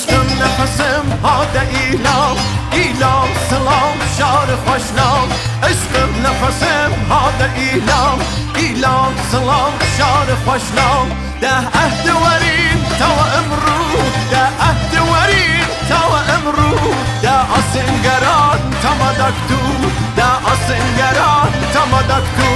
عشقم نفسم هاده ایلام ایلام سلام شار خوشنام عشقم نفسم هاده ایلام ایلام سلام شار خوشنام ده عهد ورین تا امرو ده عهد ورین تا امرو ده آسنگران تا مدکتو ده آسنگران تا مدکتو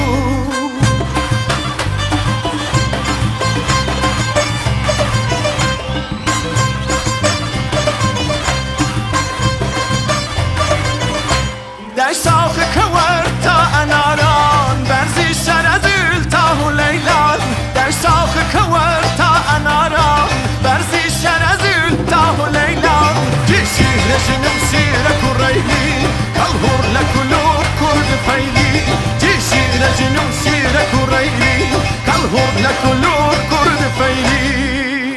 در شاخ کور تا اناران برزی شرزل تا هلیلان در شاخ کور تا اناران برزی شرزل تا هلیلان شیر جنم شیر کوریلی کلهور لکلور کرد فیلی شیر جنم شیر کوریلی کلهور لکلور کرد فیلی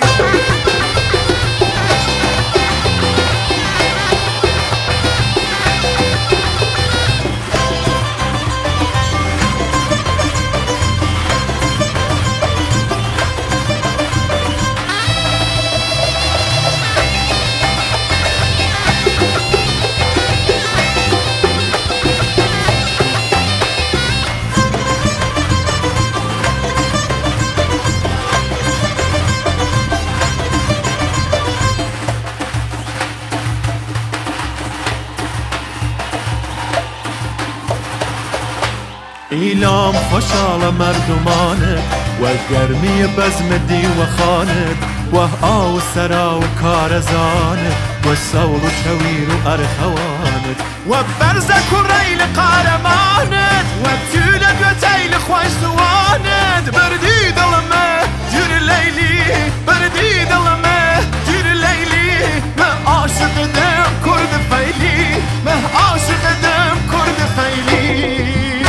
ایلام خوشحال مردمانه و گرمی بزم دی و خانه و آو سرا و کارزانه و سول و شویر و ارخوانه و برزک و ریل قارمانه و تولد و تیل خوش سوانه بردی دلمه جور لیلی بردی دلمه جور لیلی مه عاشق دم کرد فیلی مه عاشق دم کرد فیلی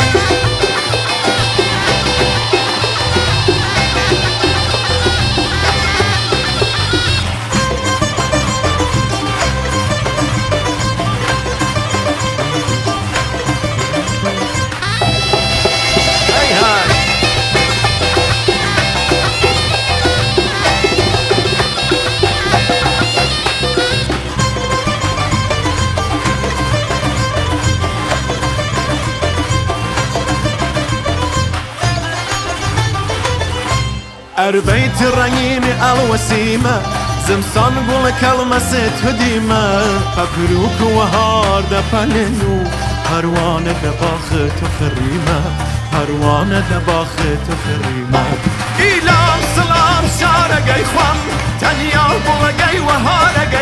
بيت الرنين الوسيمة زمسان قول كلمة ست هديمة فكروك وهار دا بالنو هروانة دا باخت وخريمة هروانة دا باخت وخريمة إيلام سلام شارة جاي خوام تنيا بولا جاي وهارة